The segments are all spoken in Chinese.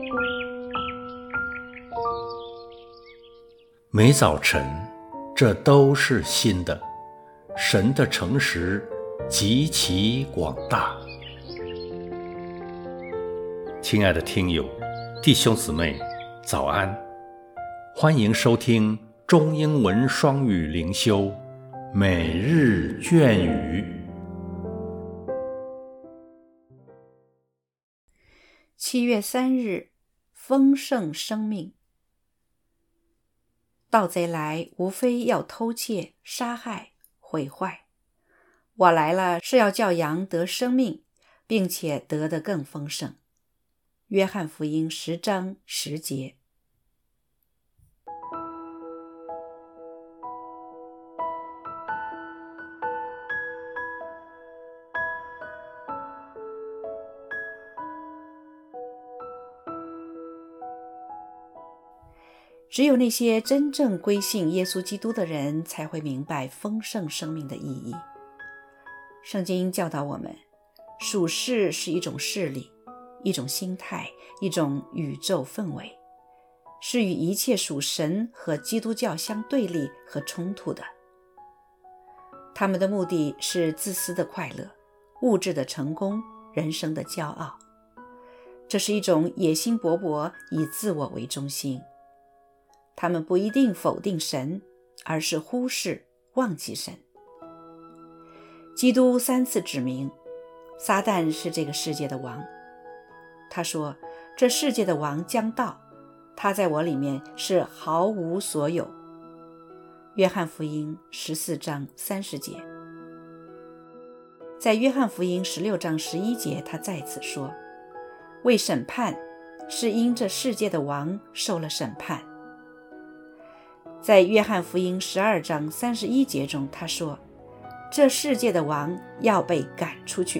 每早晨，这都是新的。神的诚实极其广大。亲爱的听友、弟兄姊妹，早安！欢迎收听中英文双语灵修每日隽语。 7月3日，丰盛生命。盗贼来，无非要偷窃、杀害、毁坏。我来了，是要叫羊得生命，并且得的更丰盛。约翰福音10章10节。只有那些真正归信耶稣基督的人才会明白丰盛生命的意义。圣经教导我们，属世是一种势力，一种心态，一种宇宙氛围，是与一切属神和基督教相对立和冲突的。他们的目的是自私的快乐、物质的成功、人生的骄傲。这是一种野心勃勃，以自我为中心。他们不一定否定神，而是忽视、忘记神。基督3次指明，撒旦是这个世界的王。他说，这世界的王将到，他在我里面是毫无所有。约翰福音14章30节。在约翰福音16章11节，他再次说，为审判，是因这世界的王受了审判。在约翰福音12章31节中，他说，这世界的王要被赶出去。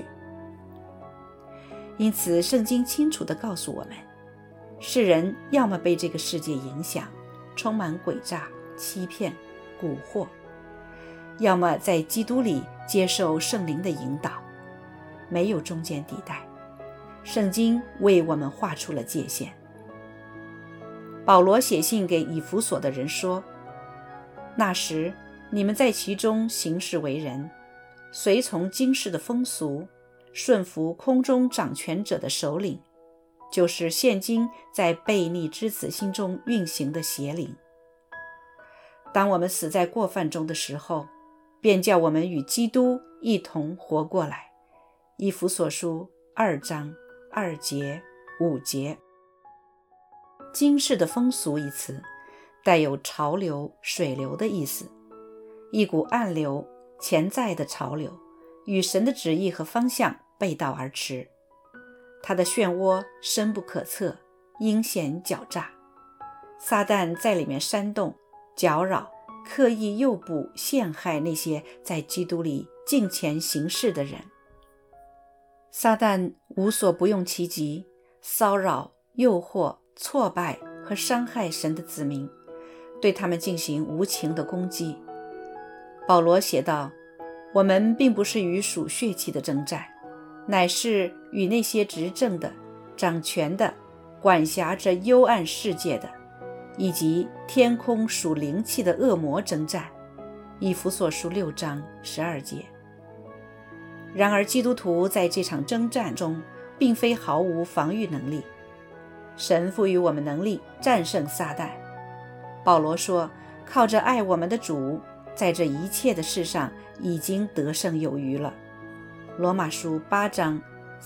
因此圣经清楚地告诉我们，世人要么被这个世界影响，充满诡诈、欺骗、蛊惑，要么在基督里接受圣灵的引导，没有中间地带。圣经为我们画出了界限。保罗写信给以弗所的人说，那时你们在其中行事为人，随从今世的风俗，顺服空中掌权者的首领，就是现今在悖逆之子心中运行的邪灵。当我们死在过犯中的时候，便叫我们与基督一同活过来。以弗所书2章2节5节。今世的风俗一词带有潮流、水流的意思，一股暗流，潜在的潮流，与神的旨意和方向背道而驰。它的漩涡深不可测，阴险狡诈，撒旦在里面煽动、搅扰，刻意诱捕、陷害那些在基督里敬虔行事的人。撒旦无所不用其极，骚扰、诱惑、挫败和伤害神的子民，对他们进行无情的攻击。保罗写道，我们并不是与属血气的征战，乃是与那些执政的、掌权的、管辖着幽暗世界的，以及天空属灵气的恶魔征战。以弗所书6章12节。然而基督徒在这场征战中并非毫无防御能力，神赋予我们能力战胜撒旦。保罗说，靠着爱我们的主，在这一切的事上已经得胜有余了。罗马书8章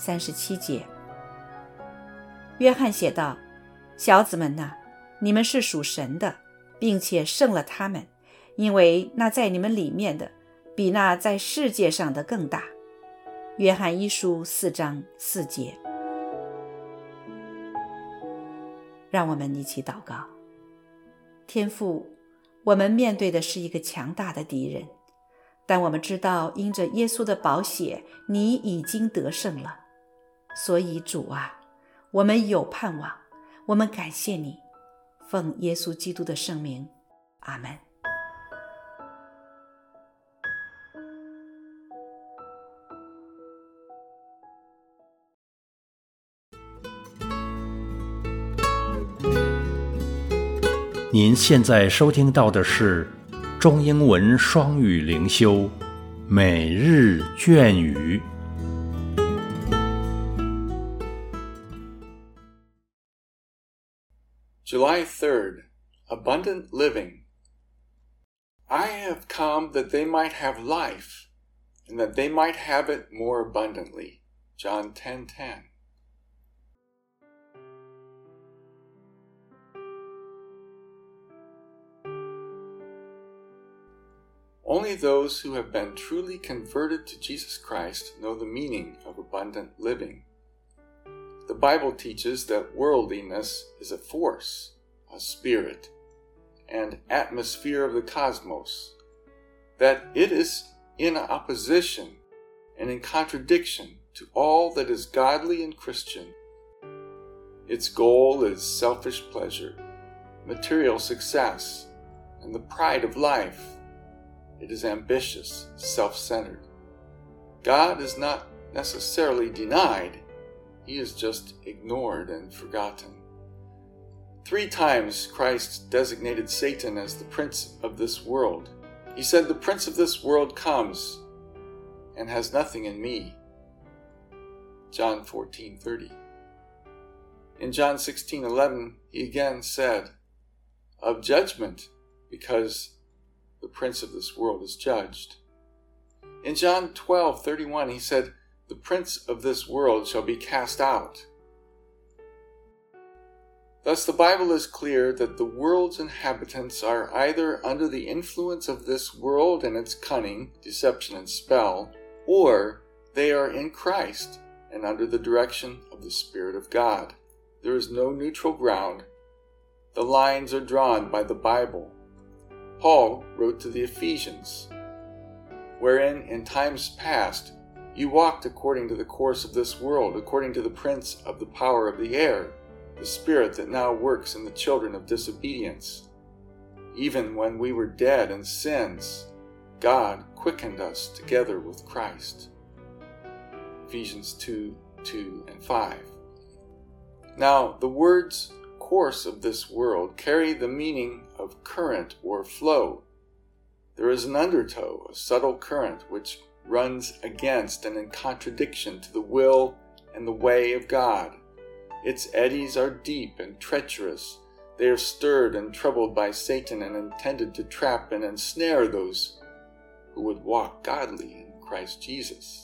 37节。约翰写道，小子们哪，你们是属神的，并且胜了他们，因为那在你们里面的比那在世界上的更大。约翰1书4章4节。让我们一起祷告。天父，我们面对的是一个强大的敌人，但我们知道因着耶稣的宝血，你已经得胜了。所以主啊，我们有盼望，我们感谢你。奉耶稣基督的圣名，阿们。 您现在收听到的是中英文双语灵修每日隽语。 July 3rd, Abundant Living. I have come that they might have life, and that they might have it more abundantly. John 10:10. Only those who have been truly converted to Jesus Christ know the meaning of abundant living. The Bible teaches that worldliness is a force, a spirit, and atmosphere of the cosmos, that it is in opposition and in contradiction to all that is godly and Christian. Its goal is selfish pleasure, material success, and the pride of life. It is ambitious, self-centered. God is not necessarily denied. He is just ignored and forgotten. 3 times Christ designated Satan as the prince of this world. He said, "The prince of this world comes and has nothing in me." John 14:30. In John 16:11, he again said, "Of judgment, because the prince of this world is judged." In John 12:31, he said, "The prince of this world shall be cast out." Thus the Bible is clear that the world's inhabitants are either under the influence of this world and its cunning, deception, and spell, or they are in Christ and under the direction of the Spirit of God. There is no neutral ground. The lines are drawn by the Bible. Paul wrote to the Ephesians, "Wherein in times past you walked according to the course of this world, according to the prince of the power of the air, the spirit that now works in the children of disobedience. Even when we were dead in sins, God quickened us together with Christ." Ephesians 2:2 and 5. Now, the words course of this world carry the meaning of current or flow. There is an undertow, a subtle current which runs against and in contradiction to the will and the way of God. Its eddies are deep and treacherous. They are stirred and troubled by Satan and intended to trap and ensnare those who would walk godly in Christ Jesus.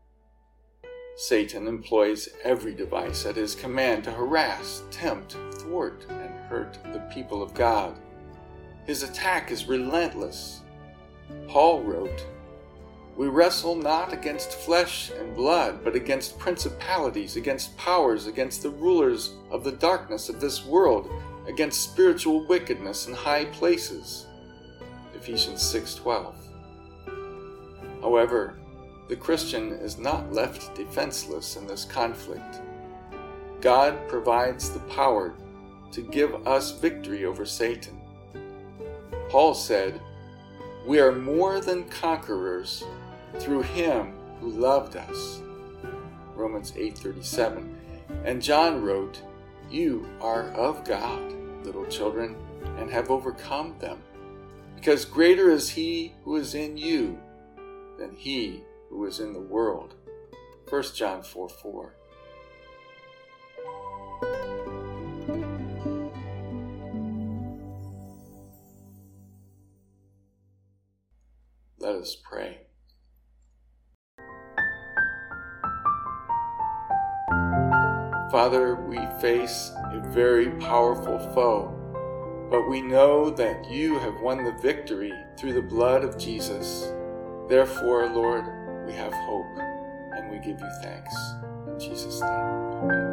Satan employs every device at his command to harass, tempt, thwart, and hurt the people of God. His attack is relentless. Paul wrote, "We wrestle not against flesh and blood, but against principalities, against powers, against the rulers of the darkness of this world, against spiritual wickedness in high places." Ephesians 6:12. However, the Christian is not left defenseless in this conflict. God provides the power to give us victory over Satan. Paul said, "We are more than conquerors through him who loved us." Romans 8:37. And John wrote, "You are of God, little children, and have overcome them, because greater is he who is in you than he who is in the world." 1 John 4:4. Let us pray. Father, we face a very powerful foe, but we know that you have won the victory through the blood of Jesus. Therefore, Lord, we have hope, and we give you thanks. In Jesus' name, amen.